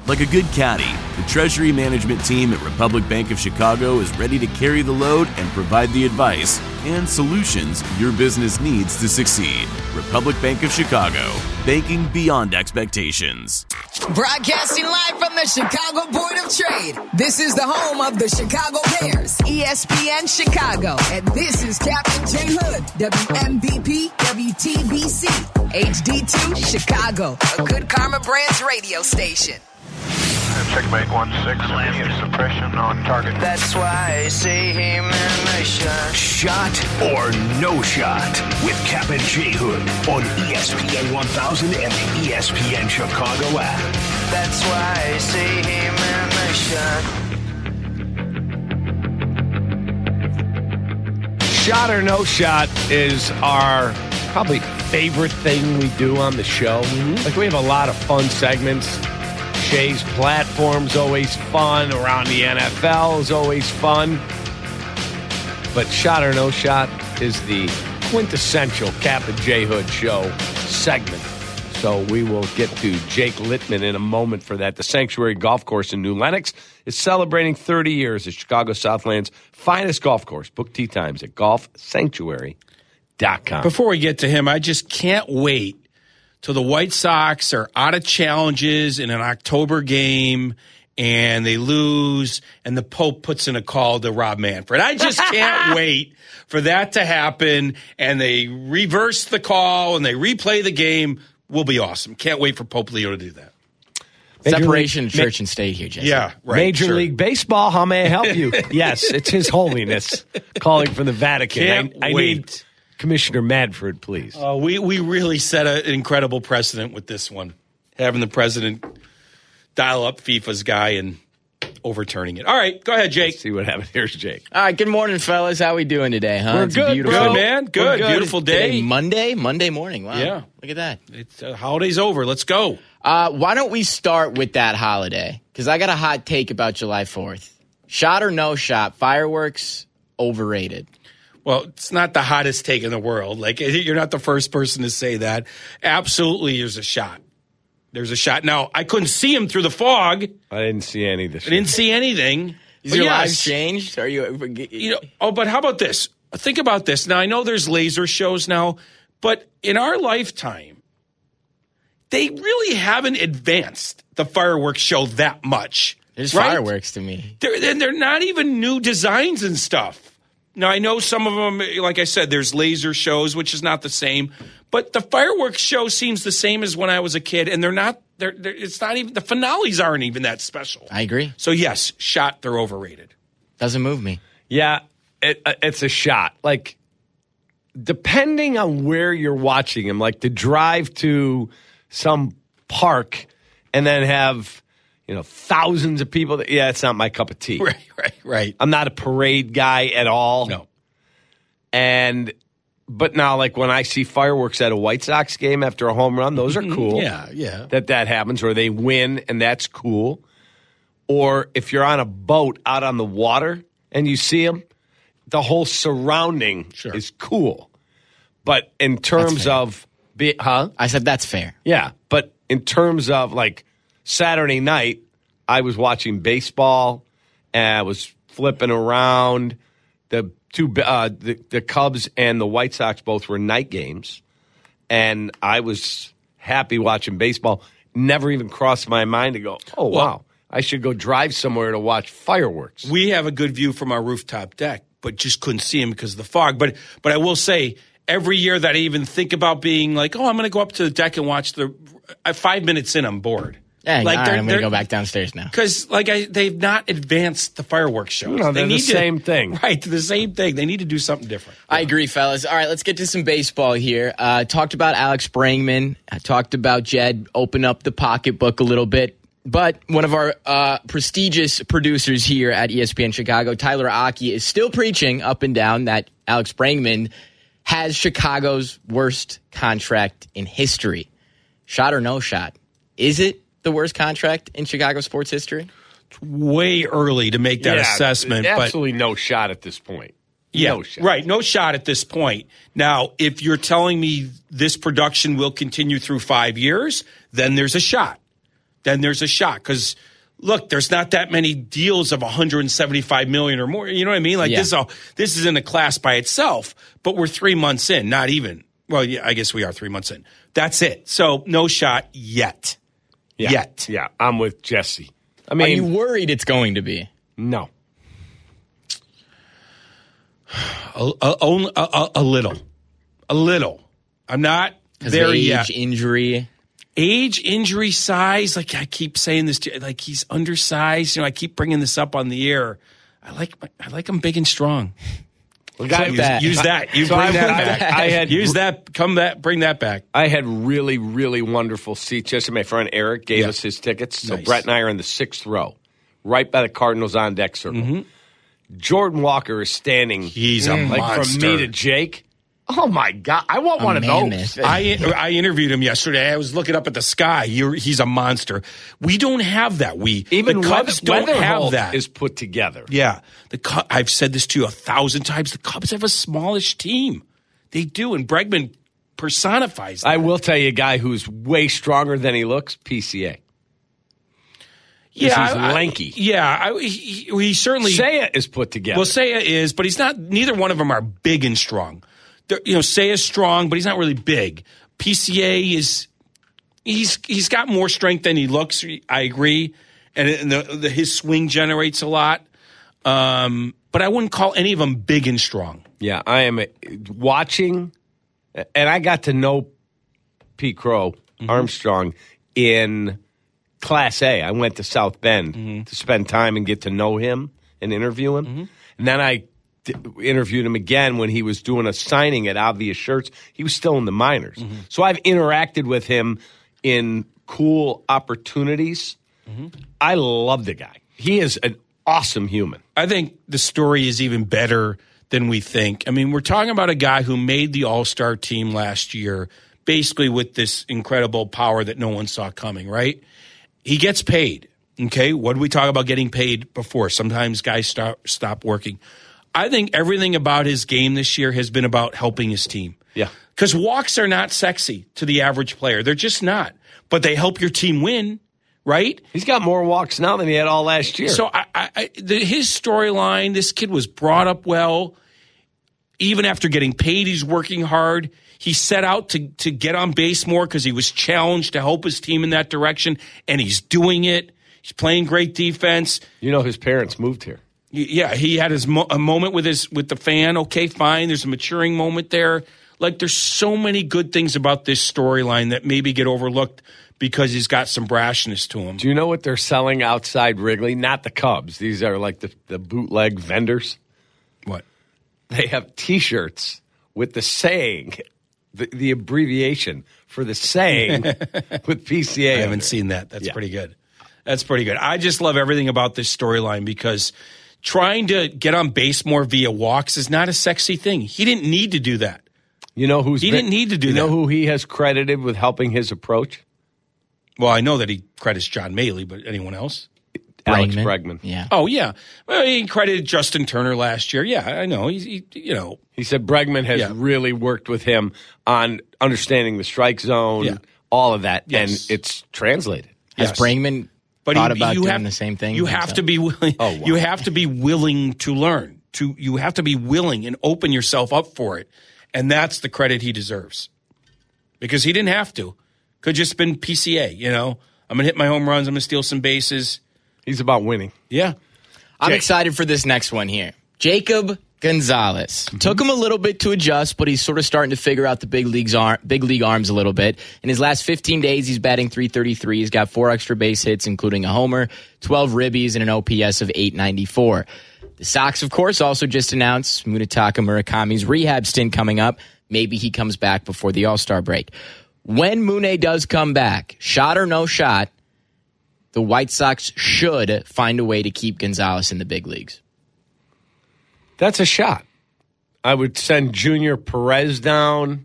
Like a good caddy, the Treasury Management team at Republic Bank of Chicago is ready to carry the load and provide the advice and solutions your business needs to succeed. Republic Bank of Chicago, banking beyond expectations. Broadcasting live from the Chicago Board of Trade. This is the home of the Chicago Bears, ESPN Chicago. And this is Captain J Hood, WMVP, WTBC, HD2, Chicago, a Good Karma Brands radio station. Checkmate 1-6, immediate suppression on target. That's why I say, hey man, nice shot. Shot or no shot with Cap and J Hood on ESPN 1000 and the ESPN Chicago app. That's why I say, hey man, nice shot. Shot or no shot is our probably favorite thing we do on the show. Like, we have a lot of fun segments. Shay's platform's always fun. Around the NFL is always fun. But shot or no shot is the quintessential Cap and J Hood show segment. So we will get to Jake Littman in a moment for that. The Sanctuary Golf Course in New Lenox is celebrating 30 years as Chicago Southland's finest golf course. Book tee times at golfsanctuary.com. Before we get to him, I just can't wait till the White Sox are out of challenges in an October game and they lose and the Pope puts in a call to Rob Manfred. I just can't wait for that to happen and they reverse the call and they replay the game. Will be awesome. Can't wait for Pope Leo to do that. Separation of church and state here, Jason. Yeah, right. Major League Baseball, how may I help you? Yes, it's His Holiness calling from the Vatican. I need Commissioner Manfred, please. We really set an incredible precedent with this one, having the president dial up FIFA's guy and overturning it. All right, go ahead, Jake. Let's see what happened. Here's Jake. All right, good morning, fellas. How we doing today, huh? We're It's good, beautiful. Good, man. Good. Beautiful day. Today, Monday morning. Wow. Yeah. Look at that. It's holiday's over. Let's go. Why don't we start with that holiday? Because I got a hot take about July 4th. Shot or no shot, fireworks, overrated. Well, it's not the hottest take in the world. Like, you're not the first person to say that. Absolutely, there's a shot. There's a shot. Now, I couldn't see him through the fog. I didn't see any of this. I didn't see anything. Is your lives changed? Are you? But how about this? Think about this. Now, I know there's laser shows now, but in our lifetime, they really haven't advanced the fireworks show that much. There's right? fireworks to me. They're not even new designs and stuff. Now, I know some of them, like I said, there's laser shows, which is not the same. But the fireworks show seems the same as when I was a kid, and it's not even, the finales aren't even that special. I agree. So, yes, shot, they're overrated. Doesn't move me. Yeah, it's a shot. Like, depending on where you're watching them, like to drive to some park and then have, thousands of people. It's not my cup of tea. Right. I'm not a parade guy at all. No. But now, like, when I see fireworks at a White Sox game after a home run, those are cool. Yeah. That happens, or they win, and that's cool. Or if you're on a boat out on the water and you see them, the whole surrounding is cool. But in terms of, I said that's fair. Yeah, but in terms of, like, Saturday night, I was watching baseball, and I was flipping around. The Cubs and the White Sox both were night games, and I was happy watching baseball. Never even crossed my mind to go, wow, I should go drive somewhere to watch fireworks. We have a good view from our rooftop deck, but just couldn't see them because of the fog. But I will say, every year that I even think about being like, I'm going to go up to the deck and watch 5 minutes in, I'm bored. Yeah, like I'm going to go back downstairs now. Because they've not advanced the fireworks shows. No, they're the same thing. Right, the same thing. They need to do something different. I agree, fellas. All right, let's get to some baseball here. Talked about Alex Bregman. I talked about Jed open up the pocketbook a little bit. But one of our prestigious producers here at ESPN Chicago, Tyler Aki, is still preaching up and down that Alex Bregman has Chicago's worst contract in history. Shot or no shot? Is it the worst contract in Chicago sports history? It's way early to make that assessment. Absolutely no shot at this point. Yeah, no shot. Right. No shot at this point. Now, if you're telling me this production will continue through 5 years, then there's a shot. then there's a shot. Because, look, there's not that many deals of $175 million or more. You know what I mean? Like, this is in a class by itself, but we're 3 months in, not even. Well, yeah, I guess we are 3 months in. That's it. So no shot yet. Yeah. Yet. Yeah, I'm with Jesse. I mean, are you worried it's going to be? No. A little. I'm not there yet. Age, injury, size. Like I keep saying this, like he's undersized. You know, I keep bringing this up on the air. I like him big and strong. Well, use that. You bring that back. Bring that back. I had really, really wonderful seats. Yesterday, my friend Eric gave us his tickets. So Nice. Brett and I are in the 6th row, right by the Cardinals on deck circle. Mm-hmm. Jordan Walker is standing. He's a like monster. from me to Jake. Oh my God! I want one of those. I interviewed him yesterday. I was looking up at the sky. He's a monster. We don't have that. Even the Cubs don't have Weatherholt that. is put together. Yeah, I've said this to you 1,000 times. The Cubs have a smallish team. They do, and Bregman personifies that. I will tell you a guy who's way stronger than he looks. PCA. Yeah, he's lanky. He certainly. Seiya is put together. Well, Seiya is, but he's not. Neither one of them are big and strong. Seiya's strong, but he's not really big. PCA is. He's got more strength than he looks. I agree, and his swing generates a lot. But I wouldn't call any of them big and strong. Yeah, I am watching, and I got to know Pete Crow Armstrong in Class A. I went to South Bend to spend time and get to know him and interview him. And then I interviewed him again when he was doing a signing at Obvious Shirts. He was still in the minors. So I've interacted with him in cool opportunities. I love the guy. He is an awesome human. I think the story is even better than we think. I mean, we're talking about a guy who made the All-Star team last year basically with this incredible power that no one saw coming, right? He gets paid, okay? What did we talk about getting paid before? Sometimes guys stop working. I think everything about his game this year has been about helping his team. Yeah. Because walks are not sexy to the average player. They're just not. But they help your team win, right? He's got more walks now than he had all last year. So his storyline, this kid was brought up well. Even after getting paid, he's working hard. He set out to get on base more because he was challenged to help his team in that direction, and he's doing it. He's playing great defense. You know his parents moved here. Yeah, he had a moment with the fan. Okay, fine. There's a maturing moment there. Like, there's so many good things about this storyline that maybe get overlooked because he's got some brashness to him. Do you know what they're selling outside Wrigley? Not the Cubs. These are like the bootleg vendors. What? They have T-shirts with the saying, the abbreviation for the saying with PCA. I haven't seen that. That's pretty good. That's pretty good. I just love everything about this storyline because trying to get on base more via walks is not a sexy thing. He didn't need to do that. You know didn't need to do that. You know who he has credited with helping his approach? Well, I know that he credits John Maley, but anyone else? Alex Bregman. Yeah. Oh, yeah. Well, he credited Justin Turner last year. Yeah, I know. He said Bregman has really worked with him on understanding the strike zone, all of that, and it's translated. Has Bregman thought about doing the same thing? You have to be willing. Oh, wow. You have to be willing to learn. You have to be willing and open yourself up for it, and that's the credit he deserves. Because he didn't have to. Could just been PCA. I'm gonna hit my home runs. I'm gonna steal some bases. He's about winning. Yeah. I'm excited for this next one here. Jacob Gonzalez. Took him a little bit to adjust, but he's sort of starting to figure out the big league arms a little bit. In his last 15 days, he's batting .333. He's got 4 extra base hits, including a homer, 12 ribbies, and an OPS of .894. The Sox, of course, also just announced Munetaka Murakami's rehab stint coming up. Maybe he comes back before the All-Star break. When Mune does come back, shot or no shot, the White Sox should find a way to keep Gonzalez in the big leagues. That's a shot. I would send Junior Perez down.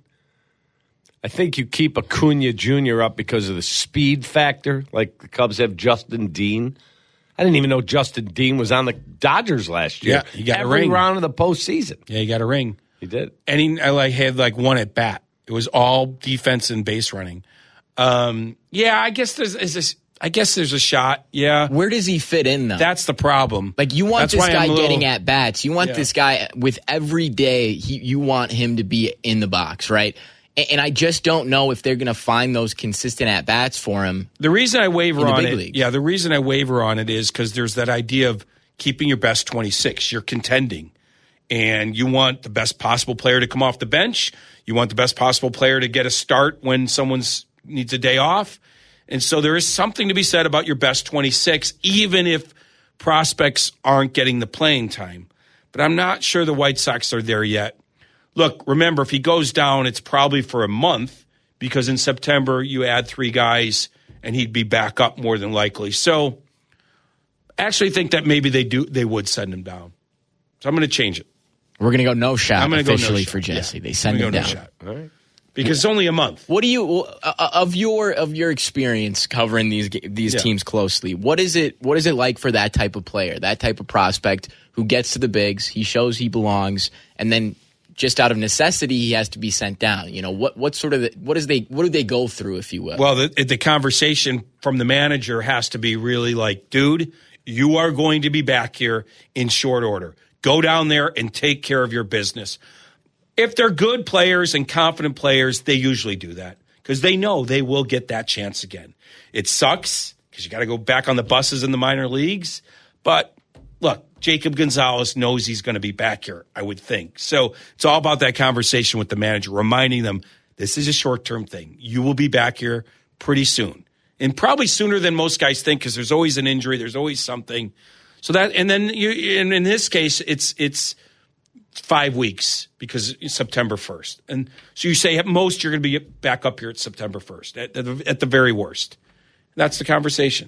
I think you keep Acuna Jr. up because of the speed factor, like the Cubs have Justin Dean. I didn't even know Justin Dean was on the Dodgers last year. Yeah, he got every a ring. round of the postseason. Yeah, he got a ring. He did. And he had one at bat. It was all defense and base running. I guess there's this. I guess there's a shot. Yeah. Where does he fit in, though? That's the problem. Like, you want That's this why guy I'm a little- getting at bats. You want this guy with every day. You want him to be in the box, right? And I just don't know if they're going to find those consistent at bats for him. The reason I waver on it, leagues. the reason I waver on it is because there's that idea of keeping your best 26. You're contending, and you want the best possible player to come off the bench. You want the best possible player to get a start when someone's needs a day off. And so there is something to be said about your best 26, even if prospects aren't getting the playing time. But I'm not sure the White Sox are there yet. Look, remember, if he goes down, it's probably for a month because in September you add 3 guys and he'd be back up more than likely. So I actually think that maybe they would send him down. So I'm going to change it. We're going to go no shot I'm going to go officially no shot. for Jesse. Yeah. They send him No down. shot. All right. Because it's only a month. What do you of your experience covering these teams closely? What is it like for that type of player, that type of prospect who gets to the bigs, he shows he belongs, and then just out of necessity he has to be sent down? You know, what do they go through, if you will? Well, the conversation from the manager has to be really like, dude, you are going to be back here in short order. Go down there and take care of your business. If they're good players and confident players, they usually do that because they know they will get that chance again. It sucks because you got to go back on the buses in the minor leagues. But look, Jacob Gonzalez knows he's going to be back here, I would think. So it's all about that conversation with the manager, reminding them this is a short-term thing. You will be back here pretty soon, and probably sooner than most guys think because there's always an injury. There's always something. So that, and then in this case, it's 5 weeks because it's September 1st. And so you say at most you're going to be back up here at September 1st, at the very worst. That's the conversation.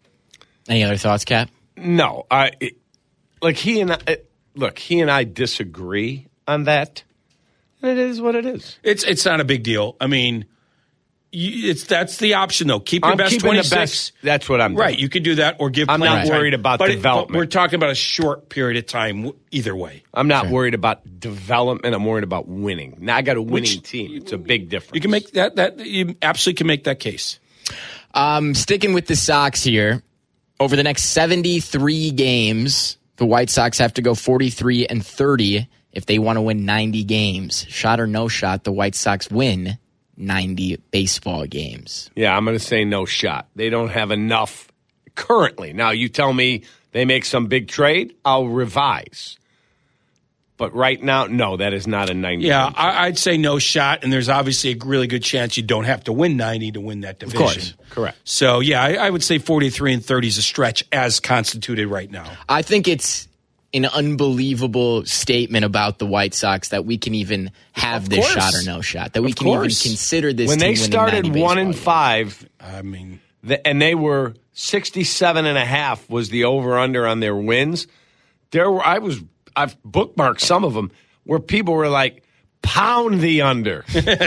Any other thoughts, Cap? No. He and I disagree on that. And it is what it is. It's not a big deal. I mean, that's the option, though. Keep your best 26. The best. That's what I'm doing. Right, you could do that or give I'm not worried about development. But we're talking about a short period of time either way. I'm not worried about development. I'm worried about winning. Now I got a winning team. It's a big difference. You can make that you absolutely can make that case. Sticking with the Sox here, over the next 73 games, the White Sox have to go 43-30 if they want to win 90 games. Shot or no shot, the White Sox win 90 baseball games. Yeah, I'm going to say no shot. They don't have enough currently. Now, you tell me they make some big trade, I'll revise. But right now, no, that is not a 90. Yeah, I'd say no shot, and there's obviously a really good chance you don't have to win 90 to win that division. Of course, correct. So, yeah, I would say 43-30 is a stretch as constituted right now. I think it's an unbelievable statement about the White Sox that we can even have this shot or no shot, that we can even consider this when team they started 1-5. I mean, and they were 67.5 was the over/under on their wins. I've bookmarked some of them where people were like, pound the under.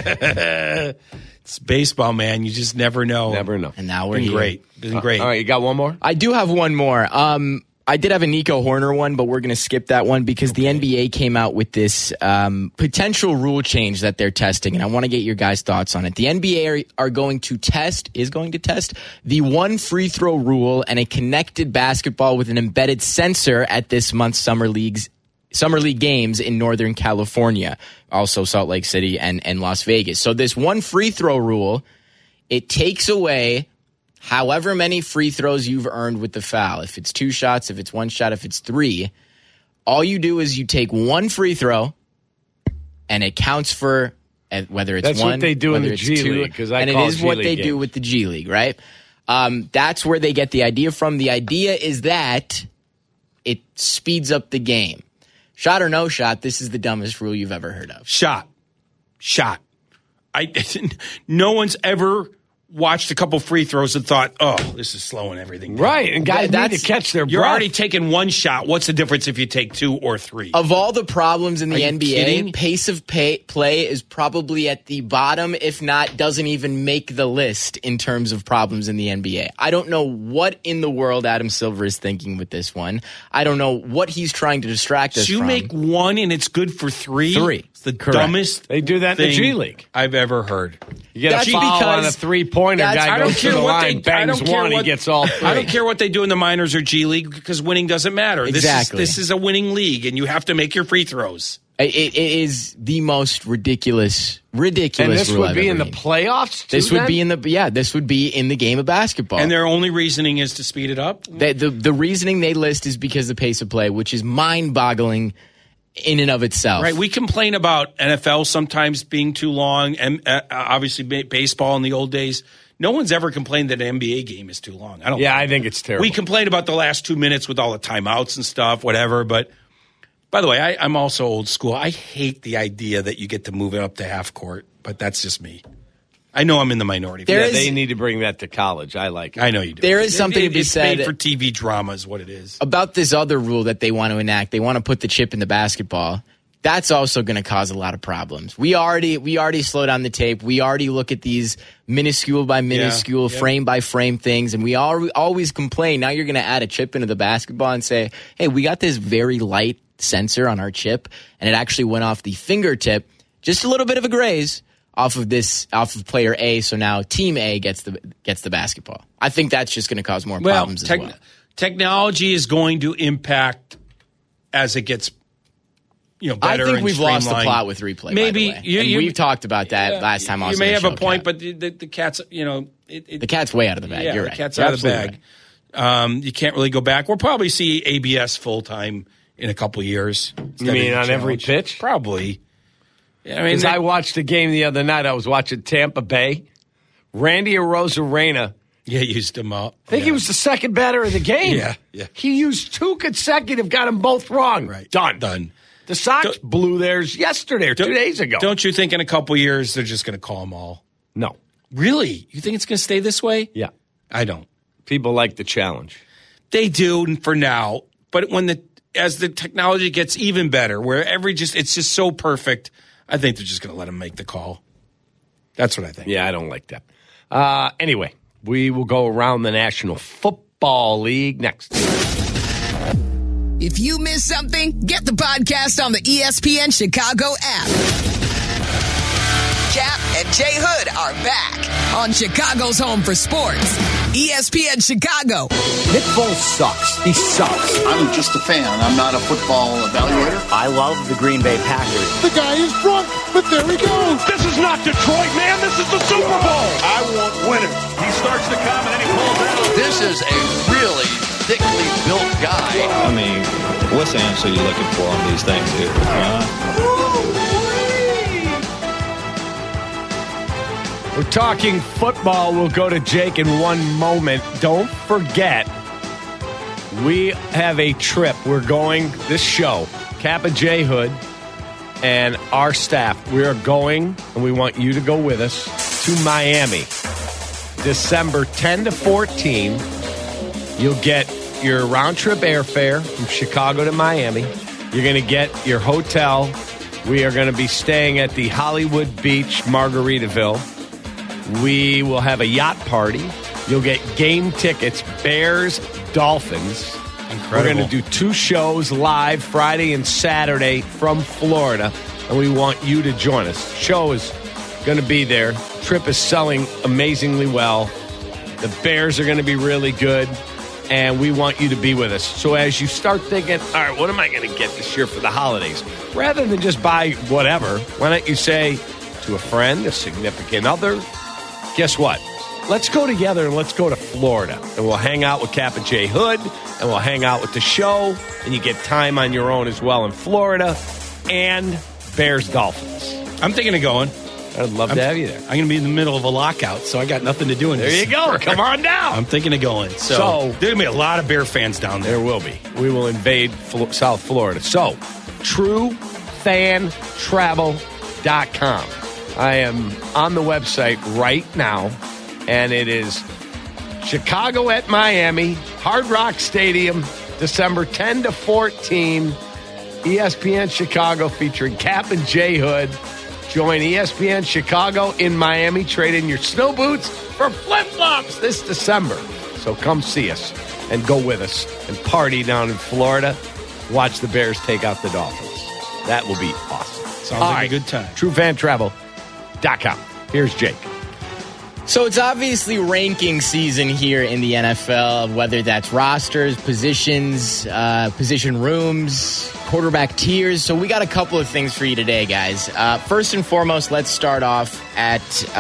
It's baseball, man. You just never know. Never know. And now we're Been here. great. Been great. All right, you got one more? I do have one more. I did have a Nico Horner one, but we're going to skip that one because the NBA came out with this potential rule change that they're testing, and I want to get your guys' thoughts on it. The NBA is going to test the 1 free throw rule and a connected basketball with an embedded sensor at this month's Summer League games in Northern California, also Salt Lake City and Las Vegas. So this 1 free throw rule, it takes away however many free throws you've earned with the foul. If it's 2 shots, if it's 1 shot, if it's 3, all you do is you take 1 free throw, and it counts for whether it's That's 1, what they do in whether the it's G 2, League, and it is what they do with the G League, right? That's where they get the idea from. The idea is that it speeds up the game. Shot or no shot, this is the dumbest rule you've ever heard of. Shot. No one's ever watched a couple free throws and thought, oh, this is slowing everything down. Right, and guys need to catch their breath. You're already taking 1 shot. What's the difference if you take 2 or 3? Of all the problems in the Are you NBA, kidding? pace of play is probably at the bottom, if not doesn't even make the list in terms of problems in the NBA. I don't know what in the world Adam Silver is thinking with this one. I don't know what he's trying to distract us So you from. make 1 and it's good for 3? 3. It's the Correct. dumbest They do that in the thing G League. I've ever heard. You get That's a foul on a because- three-pointer. point. A guy goes to the line, bangs one, he gets all three. I don't care what they do in the minors or G League because winning doesn't matter. Exactly. This is a winning league, and you have to make your free throws. It is the most ridiculous And this rule would I've be ever in the seen. playoffs, too, This would be this would be in the game of basketball. And their only reasoning is to speed it up? The reasoning they list is because of pace of play, which is mind-boggling in and of itself. Right. We complain about NFL sometimes being too long, and obviously baseball in the old days. No one's ever complained that an NBA game is too long. I think it's terrible. We complain about the last 2 minutes with all the timeouts and stuff, whatever, but... By the way, I'm also old school. I hate the idea that you get to move it up to half court, but that's just me. I know I'm in the minority. They need to bring that to college. I like it. I know you do. There is something to be said made for TV drama is what it is. About this other rule that they want to enact. They want to put the chip in the basketball. That's also going to cause a lot of problems. We already slow down the tape. We already look at these minuscule by minuscule, frame by frame things, and we always complain. Now you're going to add a chip into the basketball and say, hey, we got this very light sensor on our chip, and it actually went off the fingertip, just a little bit of a graze off of player A. So now Team A gets the basketball. I think that's just going to cause more problems as well. Technology is going to impact as it gets better. I think and we've lost the streamlined. plot with replay. Maybe by the way. We've talked about that last time. You may have a point, but the cat's the cat's way out of the bag. You're right. The cat's out of the bag. Right. You can't really go back. We'll probably see ABS full time in a couple of years. You mean on every pitch? Probably. I mean, I watched a game the other night. I was watching Tampa Bay. Randy Arozarena. Yeah, used him up. I think he was the second batter of the game. Yeah. He used 2 consecutive, got them both wrong. Right. Done. The Sox blew theirs yesterday or 2 days ago. Don't you think in a couple of years they're just going to call them all? No. Really? You think it's going to stay this way? Yeah. I don't. People like the challenge. They do for now, but as the technology gets even better, where it's just so perfect, I think they're just going to let them make the call. That's what I think. Yeah, I don't like that. Anyway, we will go around the National Football League next. If you missed something, get the podcast on the ESPN Chicago app. Cap and Jay Hood are back on Chicago's home for sports. ESPN Chicago. Nick Foles sucks. He sucks. I'm just a fan. I'm not a football evaluator. I love the Green Bay Packers. The guy is drunk, but there he goes. This is not Detroit, man. This is the Super Bowl. I want winners. He starts to come and then he pulls out. This is a really thickly built guy. I mean, what's the answer you're looking for on these things here? We're talking football. We'll go to Jake in one moment. Don't forget, we have a trip. We're going, this show, Cap and J Hood and our staff, we are going, and we want you to go with us, to Miami. December 10 to 14. You'll get your round-trip airfare from Chicago to Miami. You're going to get your hotel. We are going to be staying at the Hollywood Beach, Margaritaville. We will have a yacht party. You'll get game tickets, Bears, Dolphins. Incredible. We're going to do 2 shows live Friday and Saturday from Florida, and we want you to join us. Show is going to be there. Trip is selling amazingly well. The Bears are going to be really good, and we want you to be with us. So as you start thinking, all right, what am I going to get this year for the holidays? Rather than just buy whatever, why don't you say to a friend, a significant other, guess what? Let's go together and let's go to Florida. And we'll hang out with Cap and J Hood, and we'll hang out with the show, and you get time on your own as well in Florida, and Bears Dolphins. I'm thinking of going. I'd love to have you there. I'm going to be in the middle of a lockout, so I got nothing to do in There you go. Come on down. I'm thinking of going. So there's going to be a lot of Bear fans down there. There will be. We will invade South Florida. So, truefantravel.com. I am on the website right now, and it is Chicago at Miami, Hard Rock Stadium, December 10 to 14, ESPN Chicago featuring Cap and J Hood. Join ESPN Chicago in Miami. Trade in your snow boots for flip-flops this December. So come see us and go with us and party down in Florida. Watch the Bears take out the Dolphins. That will be awesome. Sounds like a good time. TrueFanTravel.com. Here's Jake. So it's obviously ranking season here in the NFL, whether that's rosters, positions, position rooms, quarterback tiers. So we got a couple of things for you today, guys. First and foremost, let's start off at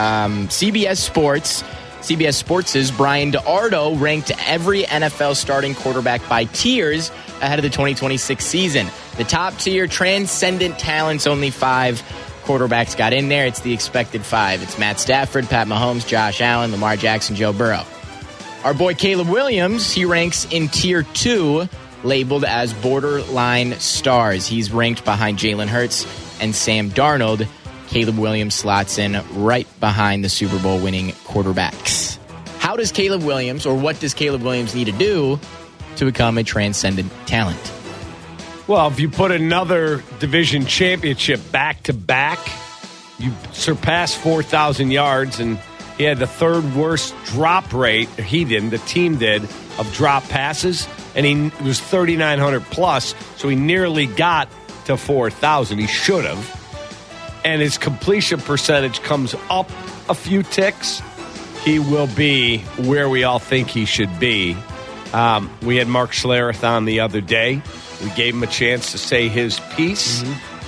CBS Sports. CBS Sports' Brian DeArdo ranked every NFL starting quarterback by tiers ahead of the 2026 season. The top tier, transcendent talents, only 5 quarterbacks got in there. It's the expected 5. It's Matt Stafford, Pat Mahomes, Josh Allen, Lamar Jackson, Joe Burrow. Our boy Caleb Williams, he ranks in tier 2, labeled as borderline stars. He's ranked behind Jalen Hurts and Sam Darnold. Caleb Williams slots in right behind the Super Bowl winning quarterbacks. How does Caleb Williams, or what does Caleb Williams need to do to become a transcendent talent? Well, if you put another division championship back-to-back, you surpass 4,000 yards, and he had the third worst drop rate, he didn't, the team did, of drop passes, and he was 3,900 plus, so he nearly got to 4,000. He should have. And his completion percentage comes up a few ticks. He will be where we all think he should be. We had Mark Schlereth on the other day. We gave him a chance to say his piece,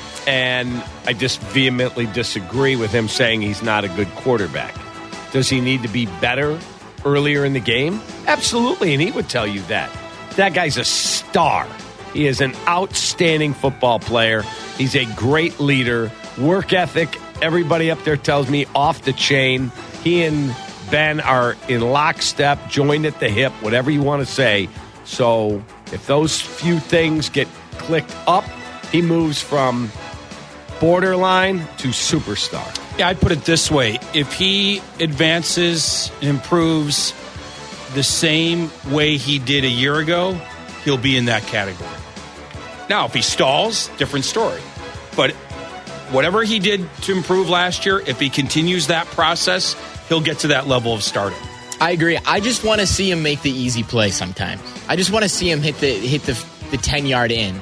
and I just vehemently disagree with him saying he's not a good quarterback. Does he need to be better earlier in the game? Absolutely, and he would tell you that. That guy's a star. He is an outstanding football player. He's a great leader. Work ethic, everybody up there tells me, off the chain. He and Ben are in lockstep, joined at the hip, whatever you want to say. So if those few things get clicked up, he moves from borderline to superstar. Yeah, I'd put it this way. If he advances and improves the same way he did a year ago, he'll be in that category. Now, if he stalls, different story. But whatever he did to improve last year, if he continues that process, he'll get to that level of stardom. I agree. I just want to see him make the easy play sometimes. I just want to see him hit the 10-yard in.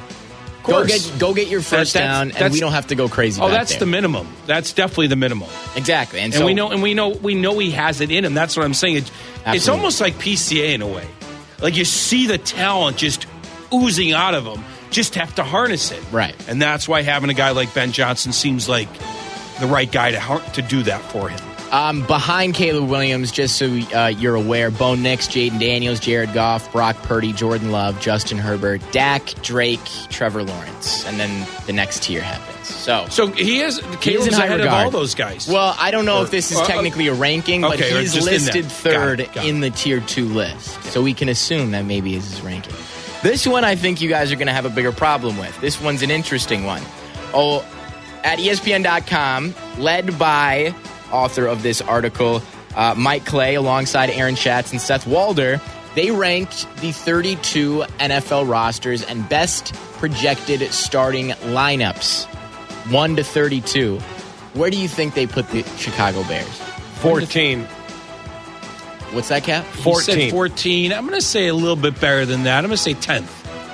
Go get your first down, and we don't have to go crazy. That's the minimum. That's definitely the minimum. Exactly, and we know he has it in him. That's what I'm saying. It's almost like PCA in a way. Like you see the talent just oozing out of him. Just have to harness it. Right. And that's why having a guy like Ben Johnson seems like the right guy to do that for him. Behind Caleb Williams, just so you're aware, Bo Nix, Jaden Daniels, Jared Goff, Brock Purdy, Jordan Love, Justin Herbert, Dak, Drake, Trevor Lawrence. And then the next tier happens. So Caleb's ahead of all those guys. Well, I don't know if this is technically a ranking, but he's listed third in the tier 2 list. So we can assume that maybe is his ranking. This one I think you guys are going to have a bigger problem with. This one's an interesting one. At ESPN.com, led by author of this article, Mike Clay, alongside Aaron Schatz and Seth Walder, they ranked the 32 NFL rosters and best projected starting lineups, 1 to 32. Where do you think they put the Chicago Bears? 14. What's that, Cap? 14. You said 14. I'm going to say a little bit better than that. I'm going to say 10th.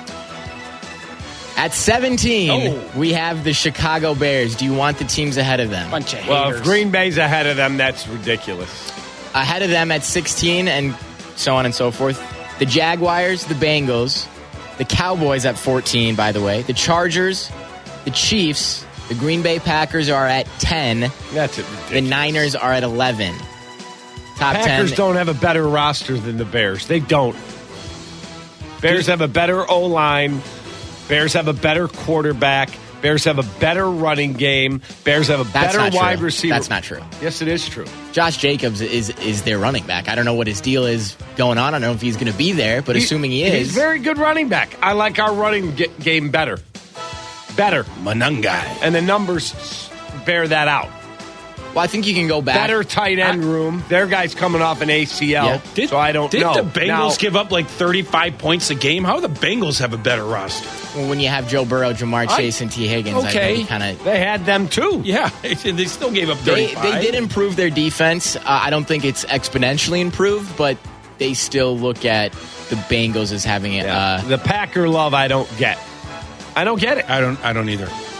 At 17, we have the Chicago Bears. Do you want the teams ahead of them? Bunch of haters. Well, if Green Bay's ahead of them, that's ridiculous. Ahead of them at 16 and so on and so forth. The Jaguars, the Bengals, the Cowboys at 14, by the way. The Chargers, the Chiefs, the Green Bay Packers are at 10. That's ridiculous. The Niners are at 11. Top Packers 10. don't have a better roster than the Bears. They don't. Bears have a better O-line. Bears have a better quarterback. Bears have a better running game. Bears have a better wide receiver. That's not true. Yes, it is true. Josh Jacobs is their running back. I don't know what his deal is going on. I don't know if he's going to be there, but assuming he is. He's a very good running back. I like our running game better. Better. Manungai. And the numbers bear that out. Well, I think you can go back. Better tight end room. Their guy's coming off an ACL, so I don't know. Did the Bengals give up like 35 points a game? How do the Bengals have a better roster? Well, when you have Joe Burrow, Jamar Chase, and T. Higgins, I think they had them too. Yeah, they still gave up 35. They did improve their defense. I don't think it's exponentially improved, but they still look at the Bengals as having it. The Packer love, I don't get. I don't get it. I don't either.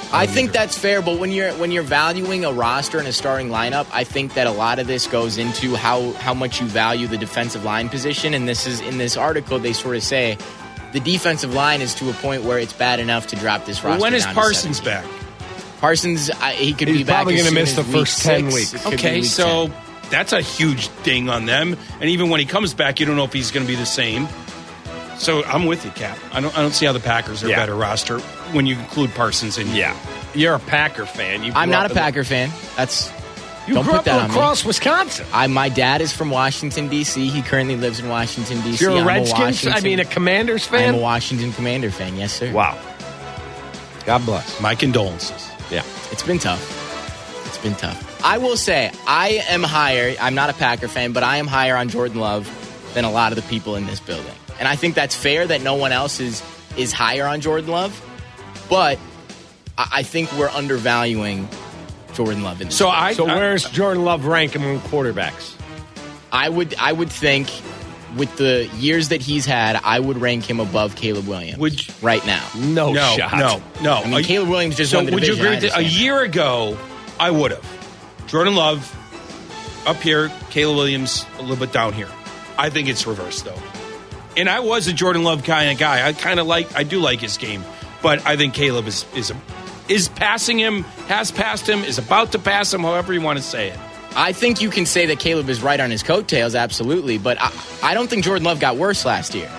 I think that's fair, but when you're valuing a roster and a starting lineup, I think that a lot of this goes into how much you value the defensive line position. And this is in this article, they sort of say the defensive line is to a point where it's bad enough to drop this roster. When is down Parsons to back? Parsons, he could be back. He's probably going to miss the first 10 weeks. Okay, so that's a huge ding on them. And even when he comes back, you don't know if he's going to be the same. So I'm with you, Cap. I don't see how the Packers are a better roster when you include Parsons in. Yeah, you're a Packer fan. I'm not a Packer fan. You don't grew put up that across on me. Wisconsin. My dad is from Washington, D.C. He currently lives in Washington, D.C. You're a Redskins? a Commanders fan? I'm a Washington Commander fan, yes, sir. Wow. God bless. My condolences. Yeah. It's been tough. I will say, I am higher. I'm not a Packer fan, but I am higher on Jordan Love than a lot of the people in this building. And I think that's fair that no one else is higher on Jordan Love. But I think we're undervaluing Jordan Love in this. So where's Jordan Love rank among quarterbacks? I would think with the years that he's had, I would rank him above Caleb Williams right now. No shot. No. I mean, Caleb Williams just won the division. Would you agree with that? A year ago, I would have. Jordan Love up here, Caleb Williams a little bit down here. I think it's reversed, though. And I was a Jordan Love kind of guy. I do like his game. But I think Caleb is passing him, has passed him, is about to pass him, however you want to say it. I think you can say that Caleb is right on his coattails, absolutely. But I don't think Jordan Love got worse last year.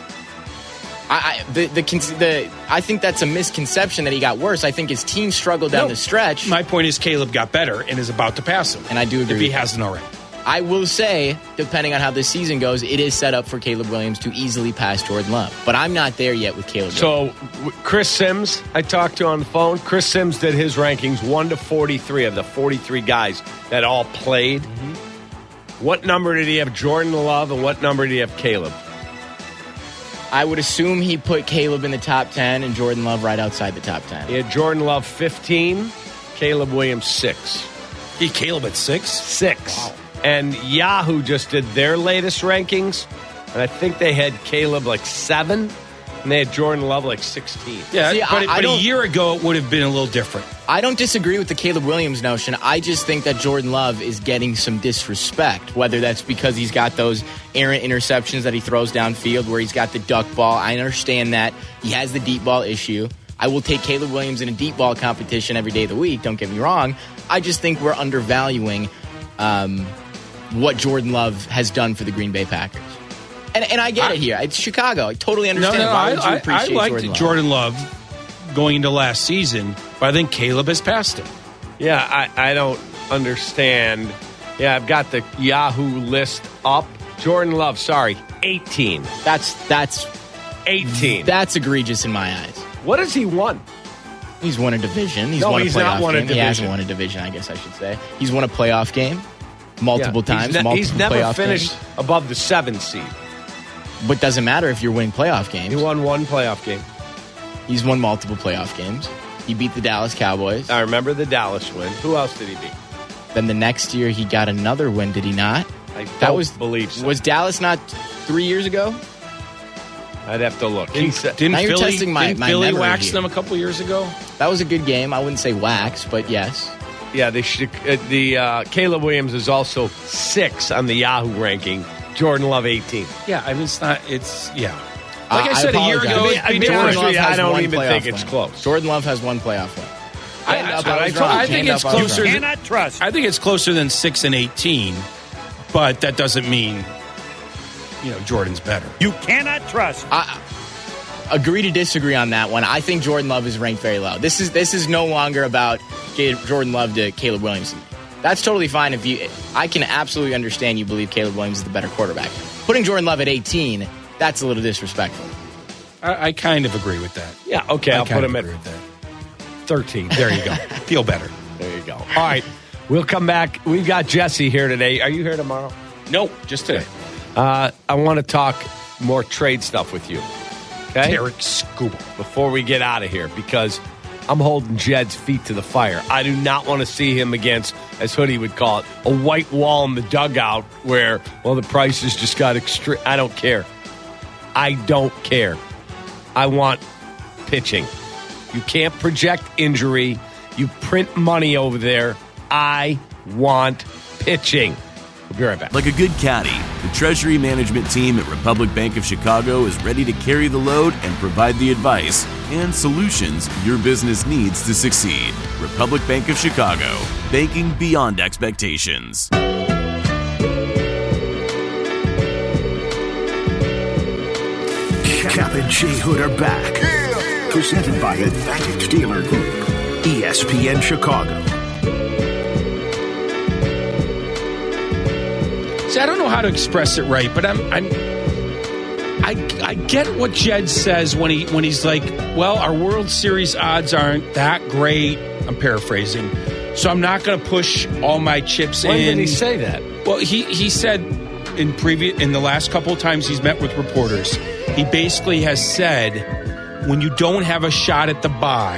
I think that's a misconception that he got worse. I think his team struggled down the stretch. My point is Caleb got better and is about to pass him. And I do agree. If he hasn't already. I will say, depending on how this season goes, it is set up for Caleb Williams to easily pass Jordan Love. But I'm not there yet with Caleb Williams. So, Chris Sims, I talked to on the phone. Chris Sims did his rankings 1 to 43 of the 43 guys that all played. Mm-hmm. What number did he have Jordan Love and what number did he have Caleb? I would assume he put Caleb in the top 10 and Jordan Love right outside the top 10. He had Jordan Love 15, Caleb Williams 6. He Caleb at 6? 6. Wow. And Yahoo just did their latest rankings, and I think they had Caleb like 7, and they had Jordan Love like 16. Yeah, see, but a year ago it would have been a little different. I don't disagree with the Caleb Williams notion. I just think that Jordan Love is getting some disrespect, whether that's because he's got those errant interceptions that he throws downfield where he's got the duck ball. I understand that. He has the deep ball issue. I will take Caleb Williams in a deep ball competition every day of the week, don't get me wrong. I just think we're undervaluing what Jordan Love has done for the Green Bay Packers. And I get it here. It's Chicago. I totally understand. I liked Jordan Love going into last season, but I think Caleb has passed him. Yeah, I don't understand. Yeah, I've got the Yahoo list up. Jordan Love, 18. That's 18. That's egregious in my eyes. What has he won? He's won a division. He's not won a division. He hasn't won a division, I guess I should say. He's won a playoff game multiple times. He's never finished above the 7 seed. But doesn't matter if you're winning playoff games. He won one playoff game. He's won multiple playoff games. He beat the Dallas Cowboys. I remember the Dallas win. Who else did he beat? Then the next year he got another win, did he not? I believe so. Was Dallas not 3 years ago? I'd have to look. Didn't Philly wax them a couple years ago? That was a good game. I wouldn't say wax, but yes. Yeah, Caleb Williams is also 6 on the Yahoo ranking. Jordan Love 18. Yeah, I mean Like I said a year ago, I don't even think it's close. Jordan Love has one playoff win. I think it's closer. Cannot trust. I think it's closer than 6 and 18, but that doesn't mean Jordan's better. You cannot trust. Agree to disagree on that one. I think Jordan Love is ranked very low. This is no longer about Jordan Love to Caleb Williams. That's totally fine I can absolutely understand you believe Caleb Williams is the better quarterback. Putting Jordan Love at 18, that's a little disrespectful. I kind of agree with that. Yeah, okay, I'll put him at 13. There you go. Feel better. There you go. All right, we'll come back. We've got Jesse here today. Are you here tomorrow? Nope, just today. I want to talk more trade stuff with you. Okay? Derek Scooble. Before we get out of here, because I'm holding Jed's feet to the fire. I do not want to see him against, as Hoodie would call it, a white wall in the dugout where, the prices just got extreme. I don't care. I don't care. I want pitching. You can't project injury. You print money over there. I want pitching. We'll be right back. Like a good caddy, the treasury management team at Republic Bank of Chicago is ready to carry the load and provide the advice and solutions your business needs to succeed. Republic Bank of Chicago, banking beyond expectations. Cap and J Hood are back. Presented by Advantage Dealer Group. ESPN Chicago. See, I don't know how to express it right, but I get what Jed says when he's like, well, our World Series odds aren't that great. I'm paraphrasing. So I'm not going to push all my chips in. When did he say that? Well, he said in the last couple of times he's met with reporters, he basically has said when you don't have a shot at the bye,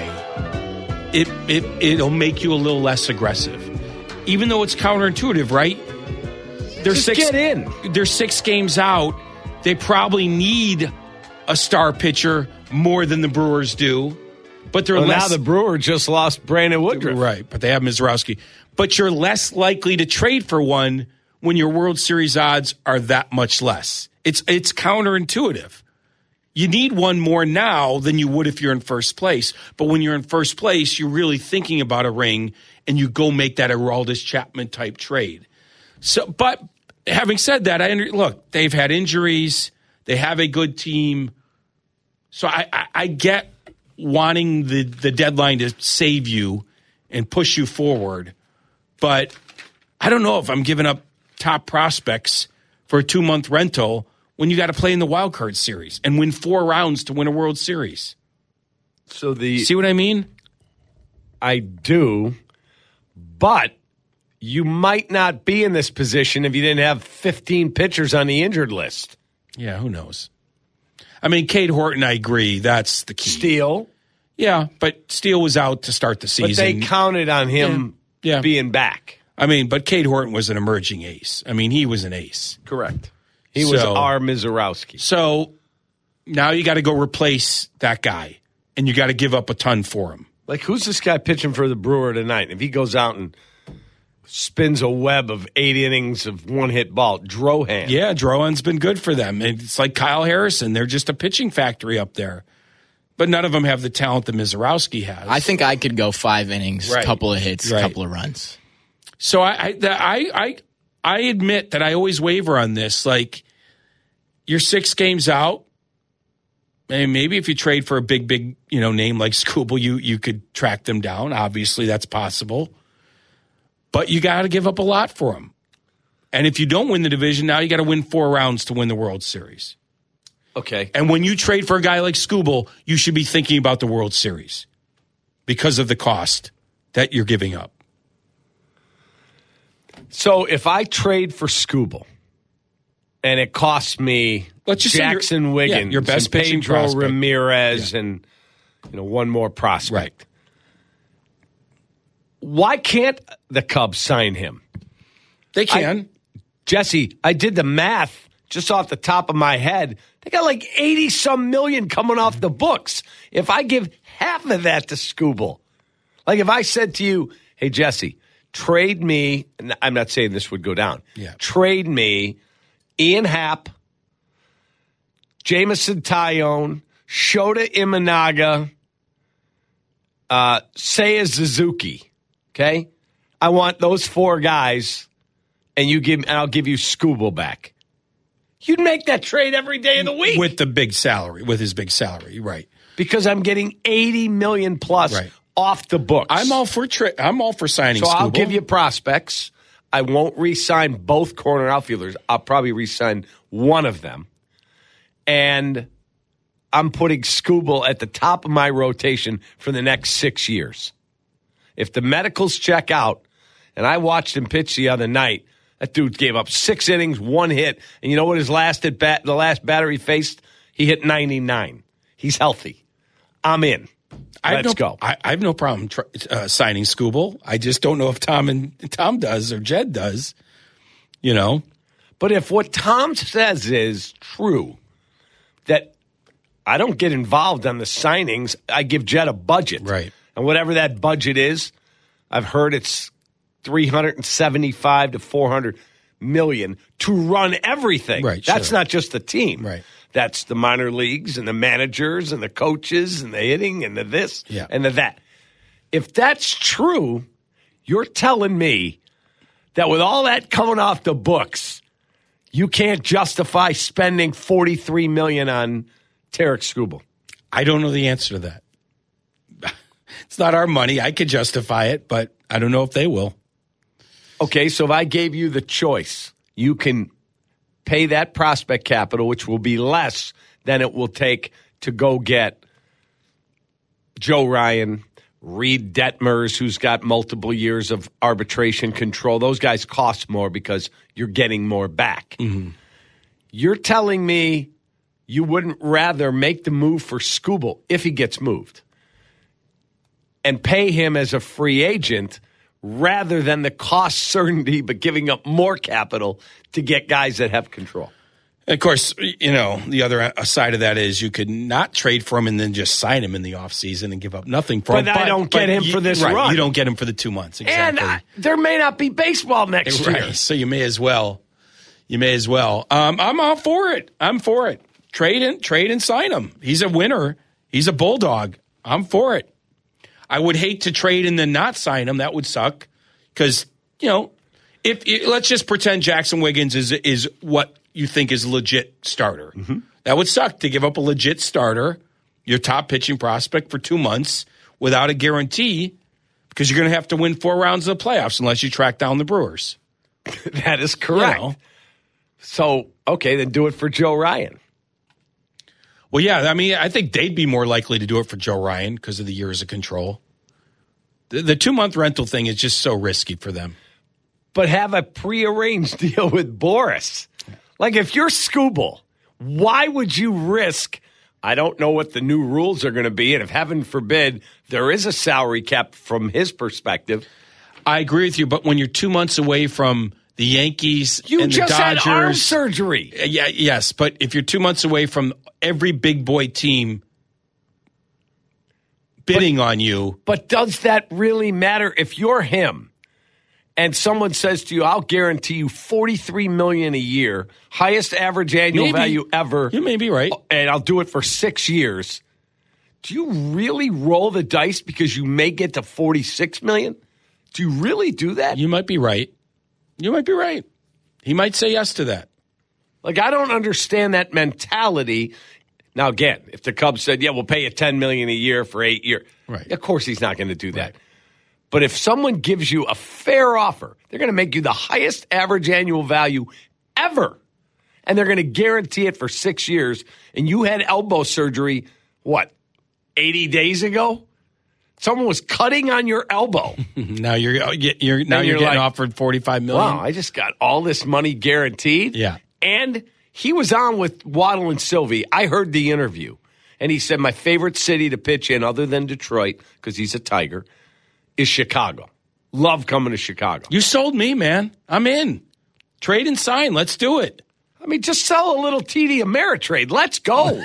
it'll make you a little less aggressive. Even though it's counterintuitive, right? Get in. They're 6 games out. They probably need a star pitcher more than the Brewers do. But they're now the Brewers just lost Brandon Woodruff. Right, but they have Mizrowski. But you're less likely to trade for one when your World Series odds are that much less. It's counterintuitive. You need one more now than you would if you're in first place. But when you're in first place, you're really thinking about a ring, and you go make that Aroldis Chapman type trade. So, but having said that, look, they've had injuries. They have a good team. So I get wanting the deadline to save you and push you forward. But I don't know if I'm giving up top prospects for a 2-month rental when you got to play in the wild card series and win 4 rounds to win a World Series. See what I mean? I do, but you might not be in this position if you didn't have 15 pitchers on the injured list. Yeah, who knows? I mean, Cade Horton, I agree. That's the key. Steele. Yeah, but Steele was out to start the season. But they counted on him being back. I mean, but Cade Horton was an emerging ace. I mean, he was an ace. Correct. He was our Mizrowski. So now you got to go replace that guy, and you got to give up a ton for him. Like, who's this guy pitching for the Brewer tonight? If he goes out and spins a web of 8 innings of one-hit ball, Drohan. Yeah, Drohan's been good for them. It's like Kyle Harrison. They're just a pitching factory up there. But none of them have the talent that Mizrowski has. I think I could go 5 innings, a couple of hits, a couple of runs. So I admit that I always waver on this. Like, you're 6 games out. And maybe if you trade for a big name like Skubal, you could track them down. Obviously, that's possible. But you got to give up a lot for them. And if you don't win the division, now you got to win 4 rounds to win the World Series. Okay. And when you trade for a guy like Skubal, you should be thinking about the World Series because of the cost that you're giving up. So if I trade for Skubal and it costs me Jackson Wiggins, your best and pitching Pedro prospect. Ramirez, and one more prospect. Right. Why can't the Cubs sign him? They can. Jesse, I did the math just off the top of my head. They got like 80-some million coming off the books. If I give half of that to Skubal, like if I said to you, hey, Jesse, trade me, and I'm not saying this would go down. Yeah. Trade me Ian Happ, Jameson Taillon, Shota Imanaga, Seiya Suzuki. Okay? I want those 4 guys, and I'll give you Skubal back. You'd make that trade every day of the week. With his big salary, right. Because I'm getting $80 million plus off the books. I'm all for signing So Skubal. I'll give you prospects. I won't re-sign both corner outfielders. I'll probably re-sign one of them. And I'm putting Skubal at the top of my rotation for the next 6 years. If the medicals check out, and I watched him pitch the other night, that dude gave up 6 innings, 1 hit, and you know what his last the last batter he faced? He hit 99. He's healthy. I'm in. Let's go. I have no problem signing Skubal. I just don't know if Tom does or Jed does. But if what Tom says is true, that I don't get involved on the signings. I give Jed a budget. Right. And whatever that budget is, I've heard it's $375 to $400 million to run everything. Right. That's sure. not just the team. Right. That's the minor leagues and the managers and the coaches and the hitting and the this and the that. If that's true, you're telling me that with all that coming off the books, you can't justify spending $43 million on Tarek Skubal. I don't know the answer to that. It's not our money. I could justify it, but I don't know if they will. Okay, so if I gave you the choice, you can pay that prospect capital, which will be less than it will take to go get Joe Ryan, Reed Detmers, who's got multiple years of arbitration control. Those guys cost more because you're getting more back. Mm-hmm. You're telling me you wouldn't rather make the move for Skubal if he gets moved and pay him as a free agent rather than the cost certainty but giving up more capital to get guys that have control. Of course, the other side of that is you could not trade for him and then just sign him in the offseason and give up nothing for him. But I don't get him for this run. You don't get him for the 2 months. Exactly. And there may not be baseball next year. So you may as well. I'm all for it. I'm for it. Trade and sign him. He's a winner. He's a bulldog. I'm for it. I would hate to trade and then not sign him. That would suck. Because, let's just pretend Jackson Wiggins is what you think is a legit starter. Mm-hmm. That would suck to give up a legit starter, your top pitching prospect, for 2 months without a guarantee, because you're going to have to win 4 rounds of the playoffs unless you track down the Brewers. That is correct. So, okay, then do it for Joe Ryan. Well, yeah, I think they'd be more likely to do it for Joe Ryan because of the years of control. The 2-month rental thing is just so risky for them. But have a prearranged deal with Boris. Like, if you're Skubal, why would you risk? I don't know what the new rules are going to be, and if heaven forbid there is a salary cap from his perspective. I agree with you, but when you're 2 months away from the Yankees and the Dodgers. You just had arm surgery. Yes, but if you're 2 months away from every big boy team bidding on you. But does that really matter if you're him? And someone says to you, I'll guarantee you $43 million a year, highest average annual value ever. You may be right. And I'll do it for 6 years. Do you really roll the dice because you may get to $46 million? Do you really do that? You might be right. You might be right. He might say yes to that. Like, I don't understand that mentality. Now, again, if the Cubs said, yeah, we'll pay you $10 million a year for 8 years. Right. Of course he's not going to do that. But if someone gives you a fair offer, they're going to make you the highest average annual value ever. And they're going to guarantee it for 6 years. And you had elbow surgery, 80 days ago? Someone was cutting on your elbow. Now you're getting offered $45 million. Wow, I just got all this money guaranteed. Yeah. And he was on with Waddle and Sylvie. I heard the interview. And he said, my favorite city to pitch in other than Detroit, because he's a Tiger, is Chicago. Love coming to Chicago. You sold me, man. I'm in. Trade and sign. Let's do it. Just sell a little TD Ameritrade. Let's go.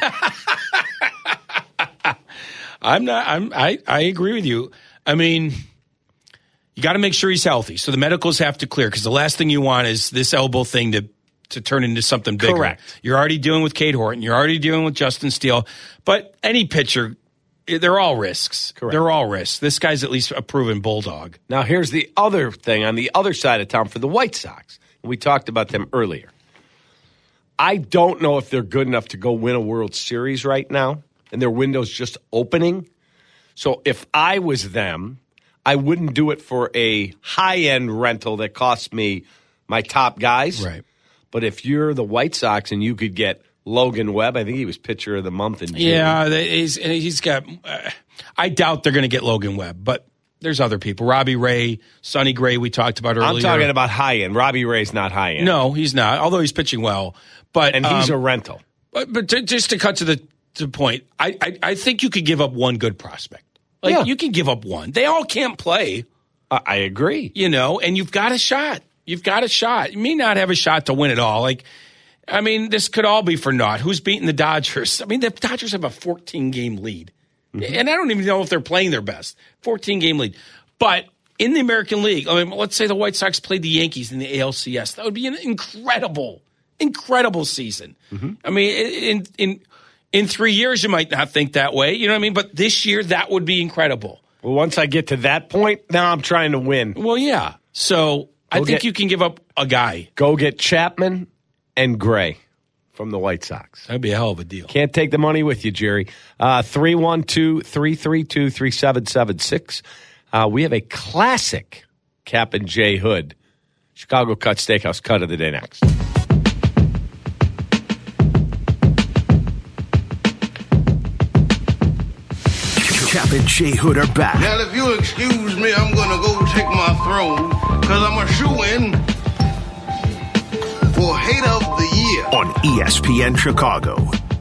I agree with you. You got to make sure he's healthy. So the medicals have to clear, because the last thing you want is this elbow thing to turn into something bigger. Correct. You're already dealing with Cade Horton. You're already dealing with Justin Steele. But any pitcher, they're all risks. Correct. They're all risks. This guy's at least a proven bulldog. Now, here's the other thing on the other side of town for the White Sox. We talked about them earlier. I don't know if they're good enough to go win a World Series right now, and their window's just opening. So if I was them, I wouldn't do it for a high-end rental that costs me my top guys. Right. But if you're the White Sox and you could get Logan Webb, I think he was pitcher of the month in June. Yeah, he's got I doubt they're going to get Logan Webb, but there's other people. Robbie Ray, Sonny Gray, we talked about earlier. I'm talking about high-end. Robbie Ray's not high-end. No, he's not, although he's pitching well. And he's a rental. But just to cut to the point, I think you could give up one good prospect. You can give up one. They all can't play. I agree. And you've got a shot. You've got a shot. You may not have a shot to win it all. I mean, this could all be for naught. Who's beating the Dodgers? I mean, the Dodgers have a 14-game lead. Mm-hmm. And I don't even know if they're playing their best. 14-game lead. But in the American League, I mean, let's say the White Sox played the Yankees in the ALCS. That would be an incredible season. Mm-hmm. I mean, in 3 years, you might not think that way. You know what I mean? But this year, that would be incredible. Well, once I get to that point, now I'm trying to win. Well, yeah. So I think you can give up a guy. Go get Chapman and Gray from the White Sox. That'd be a hell of a deal. Can't take the money with you, Jerry. 312-332-3776. We have a classic Cap and J Hood Chicago Cut Steakhouse cut of the day next. Cap and J Hood are back. Now, if you excuse me, I'm going to go take my throne because I'm a shoo-in for Hate of the Year on ESPN Chicago.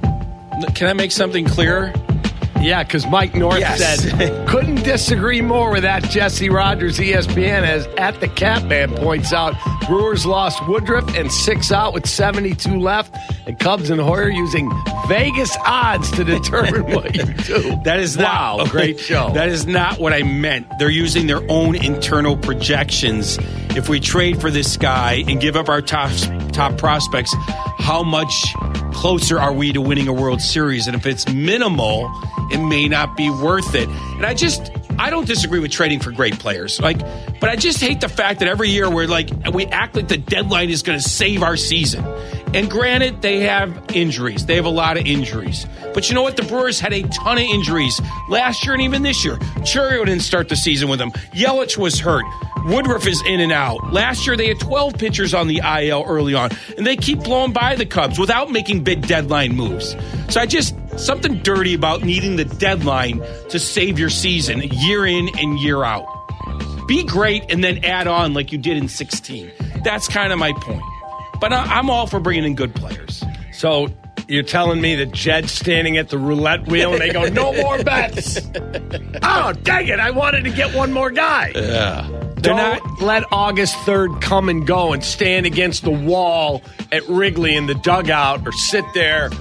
Can I make something clearer? Yeah, because Mike North said, couldn't disagree more with that. Jesse Rogers, ESPN, as at the Catman points out, Brewers lost Woodruff and 6 out with 72 left, and Cubs and Hoyer using Vegas odds to determine what you do. That is wow, great show. That is not what I meant. They're using their own internal projections. If we trade for this guy and give up our top prospects, how much closer are we to winning a World Series? And if it's minimal, it may not be worth it. And I don't disagree with trading for great players. But I just hate the fact that every year we act like the deadline is going to save our season. And granted, they have injuries. They have a lot of injuries. But you know what? The Brewers had a ton of injuries last year and even this year. Churio didn't start the season with them. Yelich was hurt. Woodruff is in and out. Last year, they had 12 pitchers on the IL early on, and they keep blowing by the Cubs without making big deadline moves. So something dirty about needing the deadline to save your season year in and year out. Be great and then add on like you did in 16. That's kind of my point. But I'm all for bringing in good players. So you're telling me that Jed's standing at the roulette wheel and they go, no more bets. Oh, dang it. I wanted to get one more guy. Yeah. Don't let August 3rd come and go and stand against the wall at Wrigley in the dugout or sit there.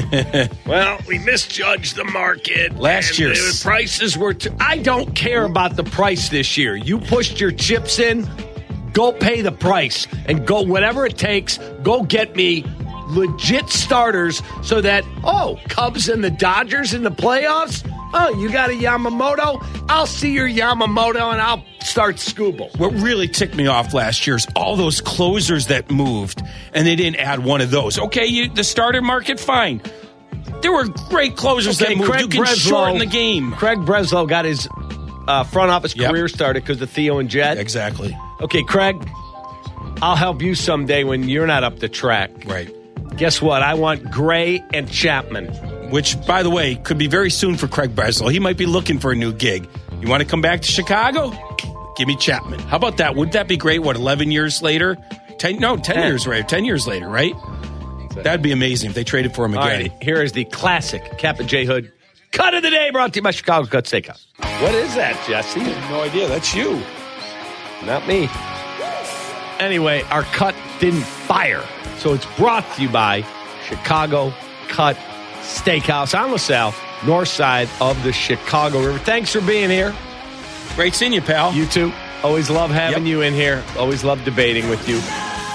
Well, we misjudged the market. Last year. The prices were I don't care about the price this year. You pushed your chips in. Go pay the price and go whatever it takes. Go get me legit starters so that, Cubs and the Dodgers in the playoffs? Oh, you got a Yamamoto? I'll see your Yamamoto and I'll start Scooble. What really ticked me off last year is all those closers that moved, and they didn't add one of those. Okay, the starter market, fine. There were great closers that moved. You can shorten the game. Craig Breslow got his front office career started because of Theo and Jed. Exactly. Okay, Craig, I'll help you someday when you're not up the track. Right. Guess what? I want Gray and Chapman. Which, by the way, could be very soon for Craig Breslow. He might be looking for a new gig. You want to come back to Chicago? Give me Chapman. How about that? Would that be great? 11 years later? 10 years, right? 10 years later, right? That'd be amazing if they traded for him again. All right, here is the classic Cap and J Hood cut of the day brought to you by Chicago Cut Steakhouse. What is that, Jesse? I have no idea. That's you. Not me. Anyway, our cut didn't fire. So it's brought to you by Chicago Cut Steakhouse on LaSalle, north side of the Chicago River. Thanks for being here. Great seeing you, pal. You too. Always love having you in here. Always love debating with you.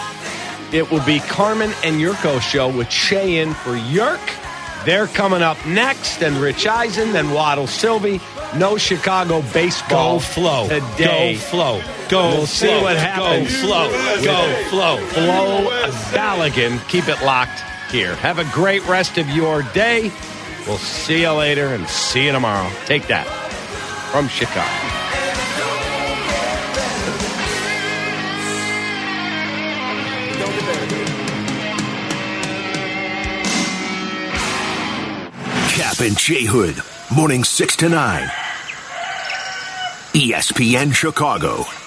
It will be Carmen and Yurko show with Shay in for Yerk. They're coming up next, and Rich Eisen, then Waddle Sylvie. No Chicago baseball. Go Flow. Today. Go Flow. Go We'll see what happens. Go Flow. Go Flow. Flo Daligan. Keep it locked here. Have a great rest of your day. We'll see you later and see you tomorrow. Take that from Chicago. Cap and J Hood, morning 6 to 9. ESPN Chicago.